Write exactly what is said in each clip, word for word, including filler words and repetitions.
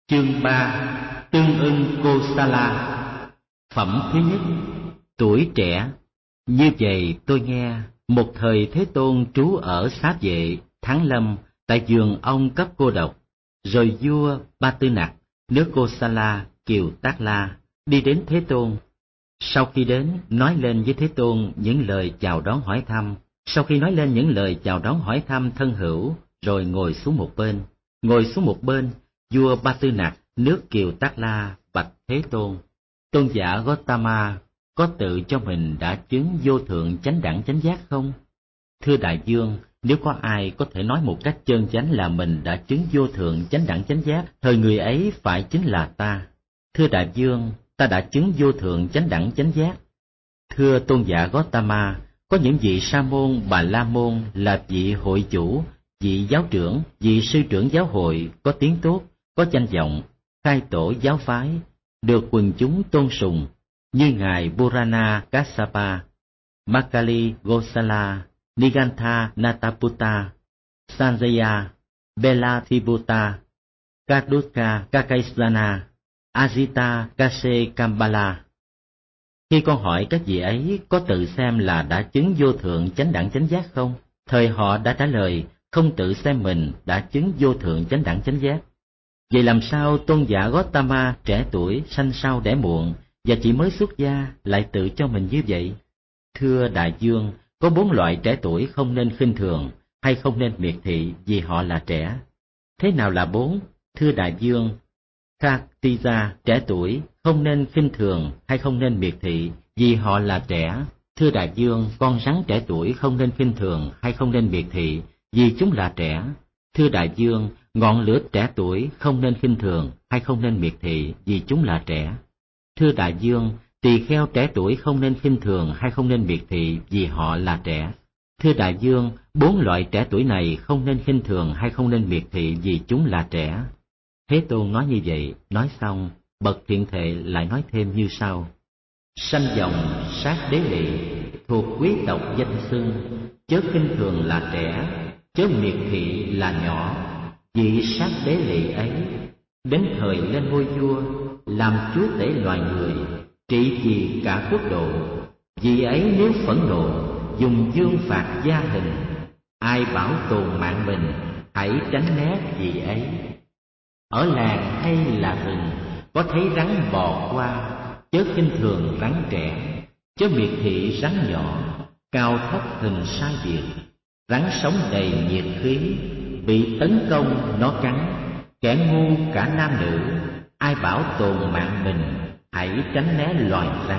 Chương ba. Tương ưng Kosala. Phẩm thứ nhất. Tuổi trẻ. Như vậy tôi nghe, một thời Thế Tôn trú ở Xá Vệ, Thắng Lâm, tại vườn ông cấp cô độc. Rồi vua Ba Tư Nặc, nước Kosala, Kiều Tác La, đi đến Thế Tôn. Sau khi đến, nói lên với Thế Tôn những lời chào đón hỏi thăm. Sau khi nói lên những lời chào đón hỏi thăm thân hữu, rồi ngồi xuống một bên. Ngồi xuống một bên, vua Ba Tư Nặc, nước Kiều Tác La, bạch Thế Tôn: Tôn giả Gotama có tự cho mình đã chứng vô thượng chánh đẳng chánh giác không? Thưa đại vương, nếu có ai có thể nói một cách chân chánh là mình đã chứng vô thượng chánh đẳng chánh giác, thời người ấy phải chính là ta. Thưa đại vương, ta đã chứng vô thượng chánh đẳng chánh giác. Thưa tôn giả Gotama, có những vị sa môn, bà la môn là vị hội chủ, vị giáo trưởng, vị sư trưởng giáo hội có tiếng tốt, có danh vọng, khai tổ giáo phái, được quần chúng tôn sùng, như ngài Purana Kassapa, Makali Gosala, Nigantha Nataputta, Sanjaya, Belathibutta, Kadutka Kakaisana, Ajita Kase Kambala. Khi con hỏi các vị ấy có tự xem là đã chứng vô thượng chánh đẳng chánh giác không, thời họ đã trả lời không tự xem mình đã chứng vô thượng chánh đẳng chánh giác. Vậy làm sao tôn giả Gotama trẻ tuổi sanh sau đẻ muộn và chỉ mới xuất gia lại tự cho mình như vậy? Thưa đại vương, có bốn loại trẻ tuổi không nên khinh thường hay không nên miệt thị vì họ là trẻ. Thế nào là bốn? Thưa đại vương, Kartija trẻ tuổi không nên khinh thường hay không nên miệt thị vì họ là trẻ. Thưa đại vương, con rắn trẻ tuổi không nên khinh thường hay không nên miệt thị vì chúng là trẻ. Thưa đại vương, ngọn lửa trẻ tuổi không nên khinh thường hay không nên miệt thị vì chúng là trẻ. Thưa đại vương, tỳ kheo trẻ tuổi không nên khinh thường hay không nên miệt thị vì họ là trẻ. Thưa đại vương, bốn loại trẻ tuổi này không nên khinh thường hay không nên miệt thị vì chúng là trẻ. Thế Tôn nói như vậy, nói xong, bậc thiện thệ lại nói thêm như sau: Sanh dòng sát đế lỵ, thuộc quý tộc danh xưng, chớ khinh thường là trẻ, chớ miệt thị là nhỏ. Vị sát đế lỵ ấy, đến thời lên ngôi vua, làm chúa tể loài người, trị vì cả quốc độ. Vị ấy nếu phẫn nộ, dùng dương phạt gia hình, ai bảo tồn mạng mình, hãy tránh né vị ấy. Ở làng hay là rừng, có thấy rắn bò qua, chớ khinh thường rắn trẻ, chớ miệt thị rắn nhỏ. Cao thấp hình sai biệt, rắn sống đầy nhiệt khí, bị tấn công nó cắn, kẻ ngu cả nam nữ, ai bảo tồn mạng mình, hãy tránh né loài rắn.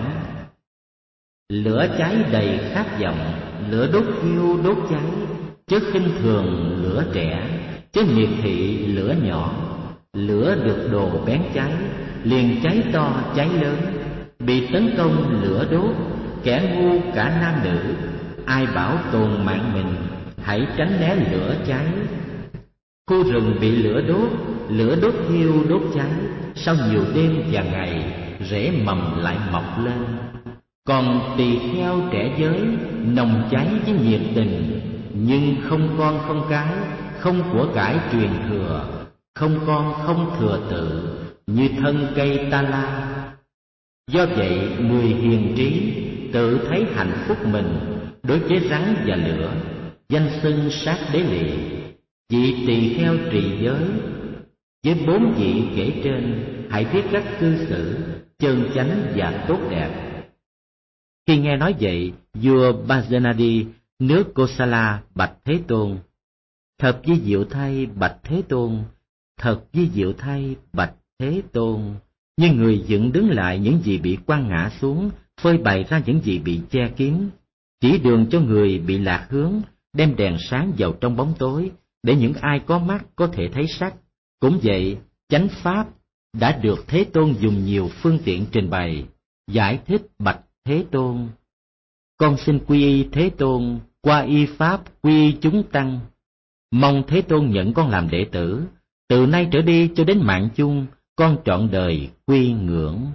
Lửa cháy đầy khát vọng, lửa đốt thiêu đốt cháy, chớ khinh thường lửa trẻ, chớ miệt thị lửa nhỏ. Lửa được đồ bén cháy, liền cháy to cháy lớn, bị tấn công lửa đốt, kẻ ngu cả nam nữ, ai bảo tồn mạng mình, hãy tránh né lửa cháy. Khu rừng bị lửa đốt, lửa đốt thiêu đốt cháy, sau nhiều đêm và ngày, rễ mầm lại mọc lên. Còn tỳ kheo trẻ giới, nồng cháy với nhiệt tình, nhưng không con không cái, không của cải truyền thừa, không con không thừa tự, như thân cây ta la. Do vậy người hiền trí tự thấy hạnh phúc mình, đối với rắn và lửa, danh xưng sát đế lỵ. Vị tỳ kheo trì giới, với bốn vị kể trên, hãy biết cách cư xử chân chánh và tốt đẹp. Khi nghe nói vậy, vua Bajanadi, nước Kosala, bạch Thế Tôn: Thật vi diệu thay bạch Thế Tôn, thật vi diệu thay bạch Thế Tôn. Như người dựng đứng lại những gì bị quăng ngã xuống, phơi bày ra những gì bị che kín, chỉ đường cho người bị lạc hướng, đem đèn sáng vào trong bóng tối, để những ai có mắt có thể thấy sắc. Cũng vậy, chánh pháp đã được Thế Tôn dùng nhiều phương tiện trình bày, giải thích bạch Thế Tôn. Con xin quy y Thế Tôn, qua y pháp quy y chúng tăng. Mong Thế Tôn nhận con làm đệ tử, từ nay trở đi cho đến mạng chung, con trọn đời quy ngưỡng.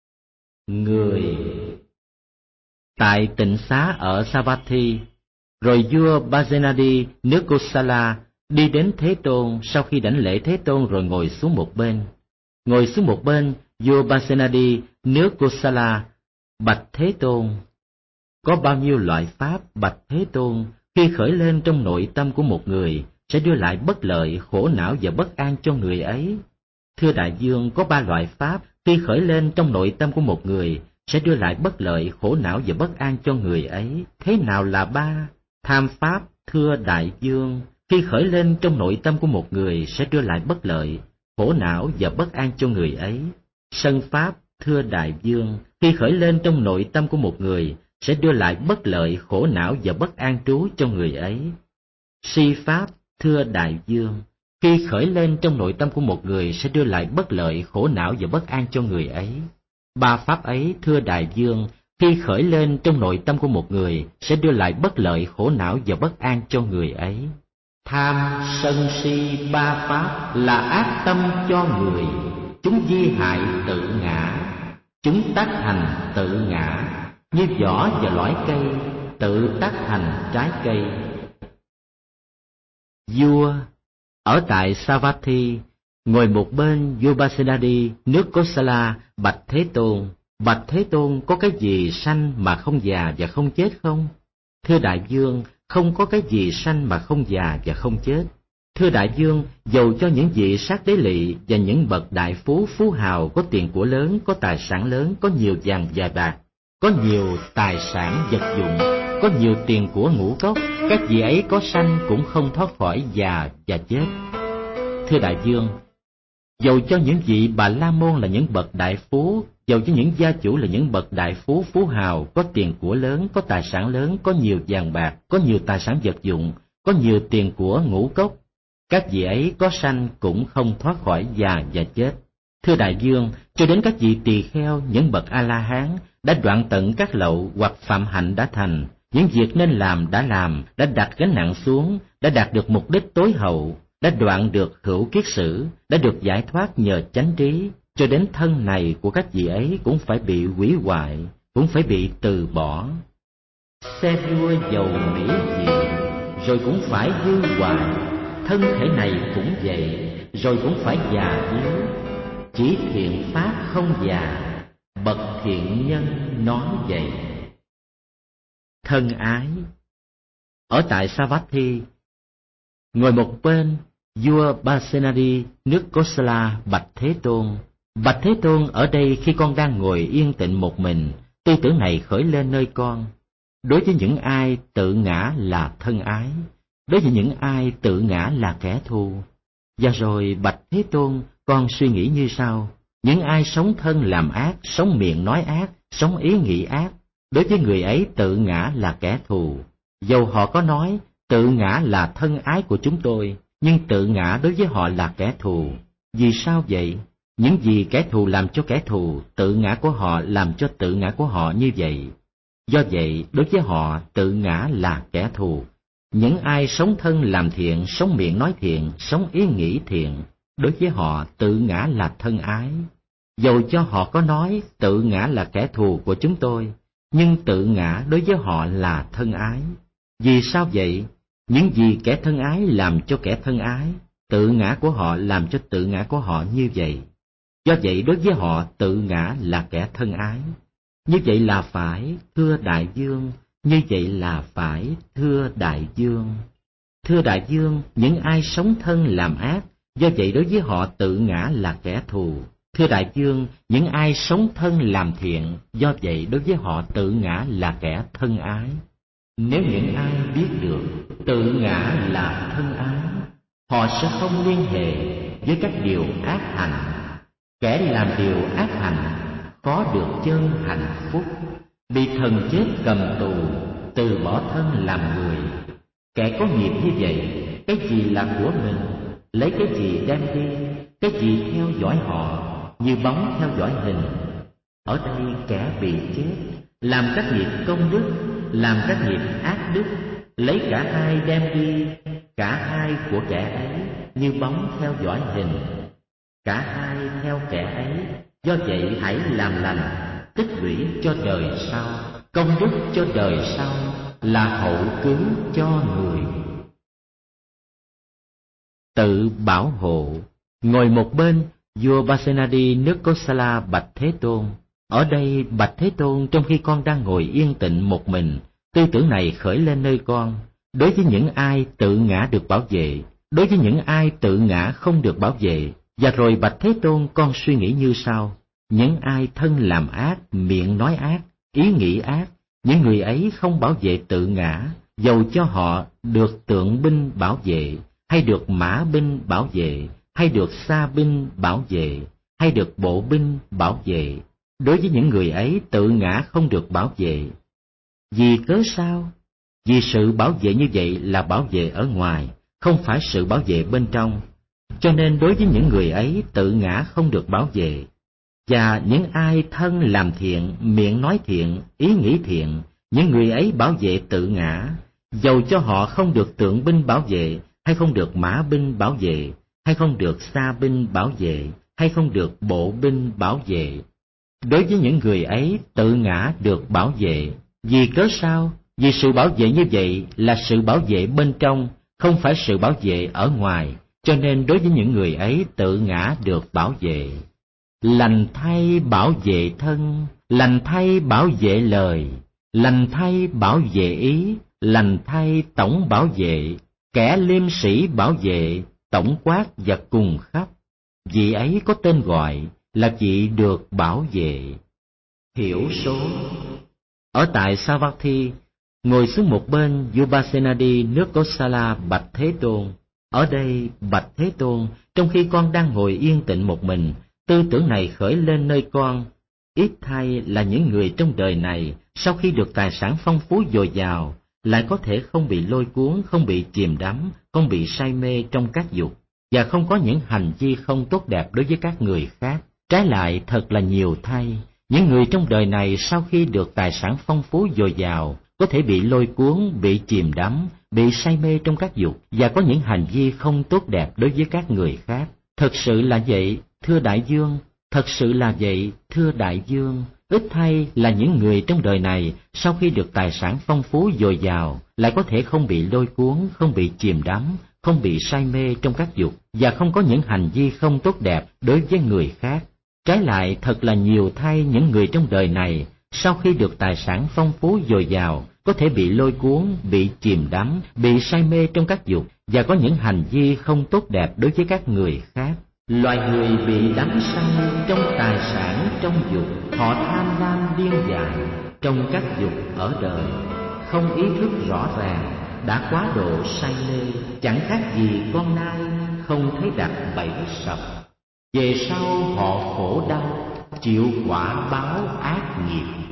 Người tại tịnh xá ở Savatthi, rồi vua Bajanadi, nước Kosala, đi đến Thế Tôn sau khi đảnh lễ Thế Tôn rồi ngồi xuống một bên. Ngồi xuống một bên, vua Pasenadi nước Kosala bạch Thế Tôn: có bao nhiêu loại pháp, bạch Thế Tôn, khi khởi lên trong nội tâm của một người sẽ đưa lại bất lợi, khổ não và bất an cho người ấy? Thưa đại vương, có ba loại pháp khi khởi lên trong nội tâm của một người sẽ đưa lại bất lợi, khổ não và bất an cho người ấy. Thế nào là ba? Tham pháp, thưa đại vương, khi khởi lên trong nội tâm của một người sẽ đưa lại bất lợi, khổ não và bất an cho người ấy. Sân pháp, thưa đại vương, khi khởi lên trong nội tâm của một người sẽ đưa lại bất lợi, khổ não và bất an trú cho người ấy. Si pháp, thưa đại vương, khi khởi lên trong nội tâm của một người sẽ đưa lại bất lợi, khổ não và bất an cho người ấy. Ba pháp ấy, thưa đại vương, khi khởi lên trong nội tâm của một người sẽ đưa lại bất lợi, khổ não và bất an cho người ấy. Tham, sân, si, ba pháp là ác tâm cho người, chúng vi hại tự ngã, chúng tác thành tự ngã, như vỏ và lõi cây, tự tác thành trái cây. Vua ở tại Savatthi ngồi một bên, vua Pasenadi nước Kosala bạch Thế Tôn: bạch Thế Tôn, có cái gì sanh mà không già và không chết không? Thưa đại vương, không có cái gì sanh mà không già và không chết. Thưa đại vương, dầu cho những vị sát đế lỵ và những bậc đại phú phú hào có tiền của lớn, có tài sản lớn, có nhiều vàng và bạc, có nhiều tài sản vật dụng, có nhiều tiền của ngũ cốc, các vị ấy có sanh cũng không thoát khỏi già và chết. Thưa đại vương, dầu cho những vị Bà La Môn là những bậc đại phú, dầu cho những gia chủ là những bậc đại phú phú hào, có tiền của lớn, có tài sản lớn, có nhiều vàng bạc, có nhiều tài sản vật dụng, có nhiều tiền của ngũ cốc, các vị ấy có sanh cũng không thoát khỏi già và chết. Thưa đại vương, cho đến các vị tỳ kheo, những bậc A La Hán đã đoạn tận các lậu hoặc phạm hạnh đã thành, những việc nên làm đã làm, đã đặt gánh nặng xuống, đã đạt được mục đích tối hậu, đã đoạn được hữu kiết sử, đã được giải thoát nhờ chánh trí, cho đến thân này của các vị ấy cũng phải bị hủy hoại, cũng phải bị từ bỏ. Xe đua dầu mỹ gì, rồi cũng phải hư hoại, thân thể này cũng vậy, rồi cũng phải già yếu. Chỉ thiện pháp không già, bậc thiện nhân nói vậy. Thân ái. Ở tại Savatthi, ngồi một bên, vua Pasenadi nước Kosala bạch Thế Tôn: bạch Thế Tôn, ở đây khi con đang ngồi yên tịnh một mình, tư tưởng này khởi lên nơi con. Đối với những ai tự ngã là thân ái, đối với những ai tự ngã là kẻ thù. Và rồi bạch Thế Tôn, con suy nghĩ như sau: những ai sống thân làm ác, sống miệng nói ác, sống ý nghĩ ác, đối với người ấy tự ngã là kẻ thù. Dầu họ có nói tự ngã là thân ái của chúng tôi, nhưng tự ngã đối với họ là kẻ thù. Vì sao vậy? Những gì kẻ thù làm cho kẻ thù, tự ngã của họ làm cho tự ngã của họ như vậy. Do vậy, đối với họ, tự ngã là kẻ thù. Những ai sống thân làm thiện, sống miệng nói thiện, sống ý nghĩ thiện, đối với họ, tự ngã là thân ái. Dầu cho họ có nói tự ngã là kẻ thù của chúng tôi, nhưng tự ngã đối với họ là thân ái. Vì sao vậy? Những gì kẻ thân ái làm cho kẻ thân ái, tự ngã của họ làm cho tự ngã của họ như vậy. Do vậy đối với họ, tự ngã là kẻ thân ái. Như vậy là phải, thưa đại vương, như vậy là phải, thưa đại vương. Thưa đại vương, những ai sống thân làm ác, do vậy đối với họ tự ngã là kẻ thù. Thưa đại vương, những ai sống thân làm thiện, do vậy đối với họ tự ngã là kẻ thân ái. Nếu những ai biết được tự ngã là thân ái, họ sẽ không liên hệ với các điều ác hành. Kẻ làm điều ác hành có được chân hạnh phúc, bị thần chết cầm tù, từ bỏ thân làm người. Kẻ có nghiệp như vậy, cái gì là của mình, lấy cái gì đem đi, cái gì theo dõi họ, như bóng theo dõi hình. Ở đây kẻ bị chết làm các nghiệp công đức, làm các nghiệp ác đức, lấy cả hai đem đi, cả hai của kẻ ấy như bóng theo dõi hình, cả hai theo kẻ ấy. Do vậy hãy làm lành, tích lũy cho đời sau, công đức cho đời sau, là hậu cứu cho người. Tự bảo hộ. Ngồi một bên, Vua Pasenadi nước Kosala bạch Thế Tôn: ở đây bạch Thế Tôn, trong khi con đang ngồi yên tịnh một mình, tư tưởng này khởi lên nơi con. Đối với những ai tự ngã được bảo vệ, đối với những ai tự ngã không được bảo vệ, và rồi bạch Thế Tôn, con suy nghĩ như sau: những ai thân làm ác, miệng nói ác, ý nghĩ ác, những người ấy không bảo vệ tự ngã, dầu cho họ được tượng binh bảo vệ, hay được mã binh bảo vệ, hay được xa binh bảo vệ, hay được bộ binh bảo vệ. Đối với những người ấy tự ngã không được bảo vệ. Vì cớ sao? Vì sự bảo vệ như vậy là bảo vệ ở ngoài, không phải sự bảo vệ bên trong. Cho nên đối với những người ấy tự ngã không được bảo vệ. Và những ai thân làm thiện, miệng nói thiện, ý nghĩ thiện, những người ấy bảo vệ tự ngã, dầu cho họ không được tượng binh bảo vệ, hay không được mã binh bảo vệ, hay không được xa binh bảo vệ, hay không được bộ binh bảo vệ. Đối với những người ấy tự ngã được bảo vệ. Vì cớ sao? Vì sự bảo vệ như vậy là sự bảo vệ bên trong, không phải sự bảo vệ ở ngoài. Cho nên đối với những người ấy tự ngã được bảo vệ. Lành thay bảo vệ thân, lành thay bảo vệ lời, lành thay bảo vệ ý, lành thay tổng bảo vệ, kẻ liêm sĩ bảo vệ, tổng quát và cùng khắp. Vị ấy có tên gọi là vị được bảo vệ. Thiểu số. Ở tại Savatthi, ngồi xuống một bên, vua Pasenadi nước Kosala bạch Thế Tôn: ở đây bạch Thế Tôn, trong khi con đang ngồi yên tịnh một mình, tư tưởng này khởi lên nơi con: ít thay là những người trong đời này, sau khi được tài sản phong phú dồi dào, lại có thể không bị lôi cuốn, không bị chìm đắm, không bị say mê trong các dục, và không có những hành vi không tốt đẹp đối với các người khác. Trái lại, thật là nhiều thay, những người trong đời này sau khi được tài sản phong phú dồi dào, có thể bị lôi cuốn, bị chìm đắm, bị say mê trong các dục, và có những hành vi không tốt đẹp đối với các người khác. Thật sự là vậy, thưa đại dương, thật sự là vậy, thưa đại dương. Ít thay là những người trong đời này, sau khi được tài sản phong phú dồi dào, lại có thể không bị lôi cuốn, không bị chìm đắm, không bị say mê trong các dục, và không có những hành vi không tốt đẹp đối với người khác. Trái lại, thật là nhiều thay những người trong đời này, sau khi được tài sản phong phú dồi dào, có thể bị lôi cuốn, bị chìm đắm, bị say mê trong các dục, và có những hành vi không tốt đẹp đối với các người khác. Loài người bị đắm say trong tài sản, trong dục, họ tham lam điên dại trong các dục ở đời, không ý thức rõ ràng, đã quá độ say mê, chẳng khác gì con nai không thấy đặt bẫy sập. Về sau họ khổ đau, chịu quả báo ác nghiệp.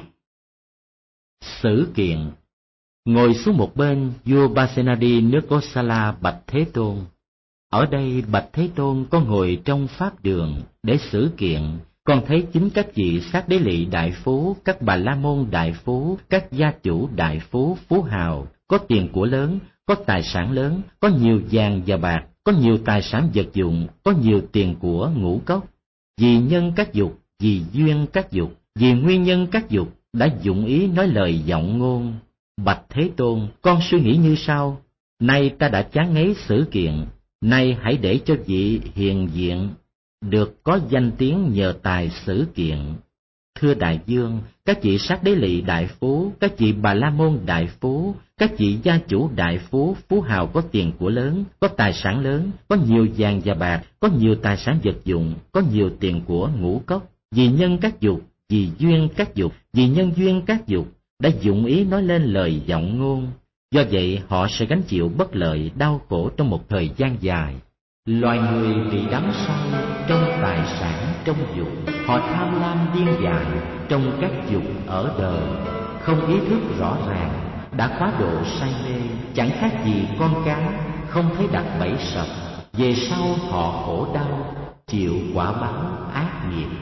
Sử kiện. Ngồi xuống một bên, vua Pasenadi nước Kosala bạch Thế Tôn: ở đây bạch Thế Tôn, con ngồi trong pháp đường để xử kiện, con thấy chính các vị sát đế lị đại phú, các bà la môn đại phú, các gia chủ đại phú, phú hào, có tiền của lớn, có tài sản lớn, có nhiều vàng và bạc, có nhiều tài sản vật dụng, có nhiều tiền của ngũ cốc. Vì nhân các dục, vì duyên các dục, vì nguyên nhân các dục, đã dụng ý nói lời vọng ngôn. Bạch Thế Tôn, con suy nghĩ như sau: nay ta đã chán ngấy xử kiện, nay hãy để cho vị hiền diện được có danh tiếng nhờ tài xử kiện. Thưa đại dương, các vị sát đế lị đại phú, các vị bà la môn đại phú, các vị gia chủ đại phú, phú hào có tiền của lớn, có tài sản lớn, có nhiều vàng và bạc, có nhiều tài sản vật dụng, có nhiều tiền của ngũ cốc. Vì nhân các dục, vì duyên các dục, vì nhân duyên các dục, đã dụng ý nói lên lời vọng ngôn. Do vậy họ sẽ gánh chịu bất lợi, đau khổ trong một thời gian dài. Loài người bị đắm say trong tài sản, trong dục, họ tham lam điên dại trong các dục ở đời, không ý thức rõ ràng, đã quá độ say mê, chẳng khác gì con cá không thấy đặt bẫy sập. Về sau họ khổ đau, chịu quả báo ác nghiệp.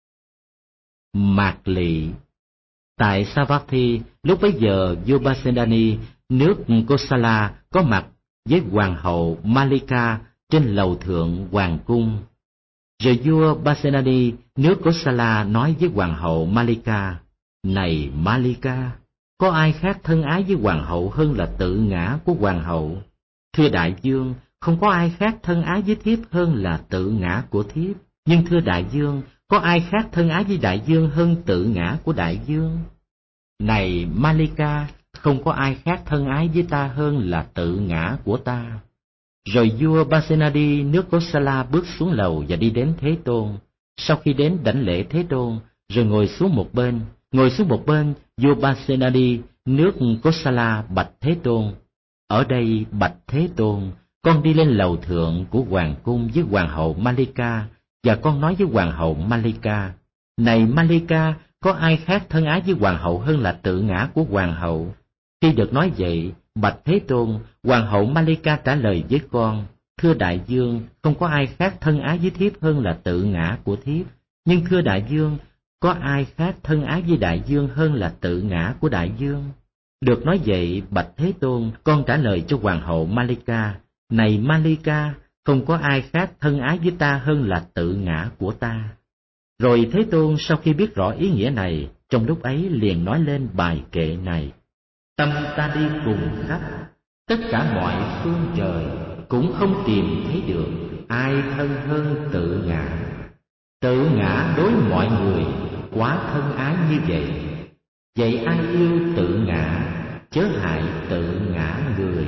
Mạc Lị. Tại Savatthi, lúc bấy giờ vua Pasenadi nước Kosala có mặt với hoàng hậu Malika trên lầu thượng hoàng cung. Rồi vua Pasenadi nước Kosala nói với hoàng hậu Malika: này Malika, có ai khác thân ái với hoàng hậu hơn là tự ngã của hoàng hậu? Thưa đại vương, không có ai khác thân ái với thiếp hơn là tự ngã của thiếp. Nhưng thưa đại dương, có ai khác thân ái với đại dương hơn tự ngã của đại dương? Này Malika, không có ai khác thân ái với ta hơn là tự ngã của ta. Rồi vua Pasenadi nước Kosala bước xuống lầu và đi đến Thế Tôn. Sau khi đến đảnh lễ Thế Tôn, rồi ngồi xuống một bên, ngồi xuống một bên, vua Pasenadi nước Kosala bạch Thế Tôn: ở đây bạch Thế Tôn, con đi lên lầu thượng của hoàng cung với hoàng hậu Malika, và con nói với hoàng hậu Malika: này Malika, có ai khác thân ái với hoàng hậu hơn là tự ngã của hoàng hậu? Khi được nói vậy, bạch Thế Tôn, hoàng hậu Malika trả lời với con: thưa đại dương, không có ai khác thân ái với thiếp hơn là tự ngã của thiếp. Nhưng thưa đại dương, có ai khác thân ái với đại dương hơn là tự ngã của đại dương? Được nói vậy, bạch Thế Tôn, con trả lời cho hoàng hậu Malika: này Malika, không có ai khác thân ái với ta hơn là tự ngã của ta. Rồi Thế Tôn sau khi biết rõ ý nghĩa này, trong lúc ấy liền nói lên bài kệ này: tâm ta đi cùng khắp tất cả mọi phương trời, cũng không tìm thấy được ai thân hơn tự ngã. Tự ngã đối mọi người quá thân ái như vậy, vậy ai yêu tự ngã, chớ hại tự ngã người.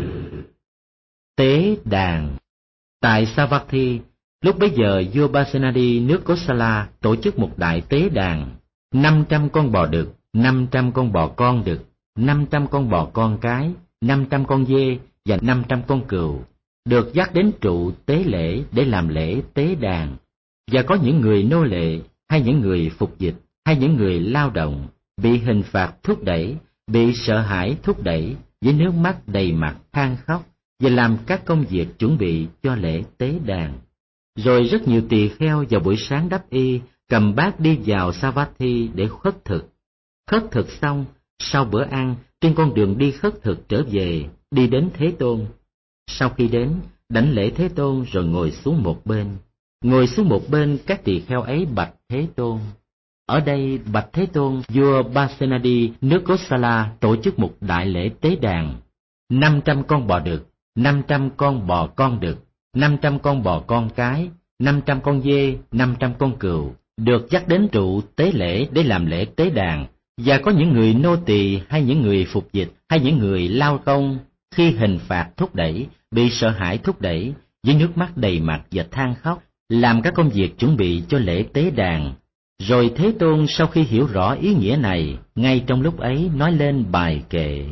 Tế đàn. Tại Savatthi, lúc bấy giờ vua Pasenadi nước Kosala tổ chức một đại tế đàn. Năm trăm con bò đực, năm trăm con bò con đực, năm trăm con bò con cái, năm trăm con dê và năm trăm con cừu được dắt đến trụ tế lễ để làm lễ tế đàn. Và có những người nô lệ, hay những người phục dịch, hay những người lao động bị hình phạt thúc đẩy, bị sợ hãi thúc đẩy, với nước mắt đầy mặt than khóc và làm các công việc chuẩn bị cho lễ tế đàn. Rồi rất nhiều tỳ kheo vào buổi sáng đắp y cầm bát đi vào Savatthi để khất thực. Khất thực xong, sau bữa ăn, trên con đường đi khất thực trở về, đi đến Thế Tôn. Sau khi đến, đảnh lễ Thế Tôn rồi ngồi xuống một bên. Ngồi xuống một bên, các tỳ kheo ấy bạch Thế Tôn: ở đây bạch Thế Tôn, vua Pasenadi nước Kosala tổ chức một đại lễ tế đàn. Năm trăm con bò đực, năm trăm con bò con đực, năm trăm con bò con cái, năm trăm con dê, năm trăm con cừu được dắt đến trụ tế lễ để làm lễ tế đàn. Và có những người nô tỳ, hay những người phục dịch, hay những người lao công khi hình phạt thúc đẩy, bị sợ hãi thúc đẩy, với nước mắt đầy mặt và than khóc, làm các công việc chuẩn bị cho lễ tế đàn. Rồi Thế Tôn sau khi hiểu rõ ý nghĩa này, ngay trong lúc ấy nói lên bài kệ: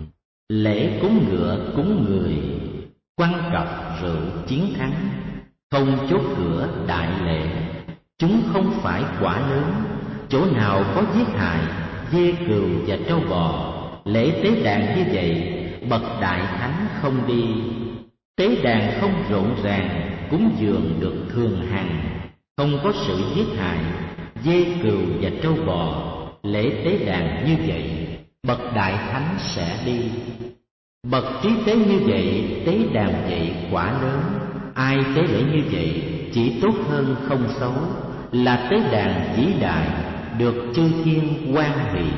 lễ cúng ngựa cúng người, quăng cặp rượu chiến thắng, không chốt cửa đại lễ, chúng không phải quả lớn, chỗ nào có giết hại dê cừu và trâu bò. Lễ tế đàn như vậy, bậc đại thánh không đi. Tế đàn không rộn ràng, cúng dường được thường hằng, không có sự giết hại dê cừu và trâu bò. Lễ tế đàn như vậy, bậc đại thánh sẽ đi. Bậc trí tế như vậy, tế đàn vậy quả lớn. Ai tế lễ như vậy, chỉ tốt hơn không xấu, là tế đàn vĩ đại, được chư thiên hoan hỷ.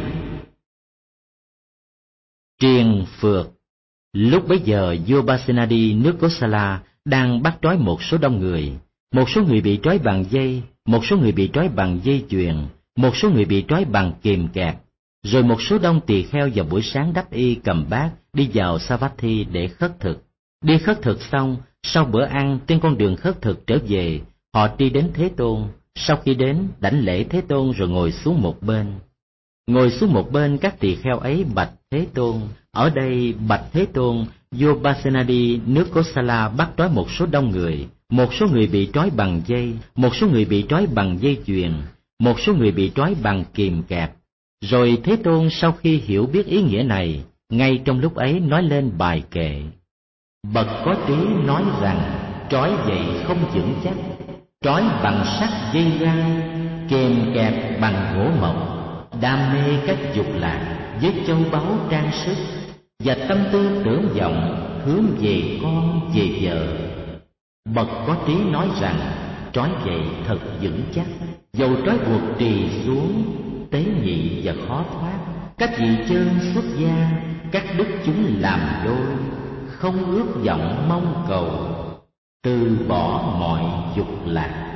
Triền phược. Lúc bấy giờ vua Pasenadi nước Kosala đang bắt trói một số đông người. Một số người bị trói bằng dây, một số người bị trói bằng dây chuyền, một số người bị trói bằng kìm kẹp. Rồi một số đông tỳ kheo vào buổi sáng đắp y cầm bát đi vào Savatthi để khất thực. Đi khất thực xong, sau bữa ăn trên con đường khất thực trở về, họ đi đến Thế Tôn. Sau khi đến, đảnh lễ Thế Tôn rồi ngồi xuống một bên. Ngồi xuống một bên, các tỳ kheo ấy bạch Thế Tôn: ở đây bạch Thế Tôn, vua Pasenadi nước Kosala bắt trói một số đông người. Một số người bị trói bằng dây, một số người bị trói bằng dây chuyền, một số người bị trói bằng kìm kẹp. Rồi Thế Tôn sau khi hiểu biết ý nghĩa này, ngay trong lúc ấy nói lên bài kệ: bậc có trí nói rằng, trói vậy không vững chắc, trói bằng sắt dây gai, kèm kẹp bằng gỗ mộc, đam mê các dục lạc với châu báu trang sức, và tâm tư tưởng vọng hướng về con về vợ. Bậc có trí nói rằng, trói vậy thật vững chắc, dầu trói buộc trì xuống, tế nhị và khó thoát. Các vị chân xuất gia, các đức chúng làm đôi, không ước vọng mong cầu, từ bỏ mọi dục lạc.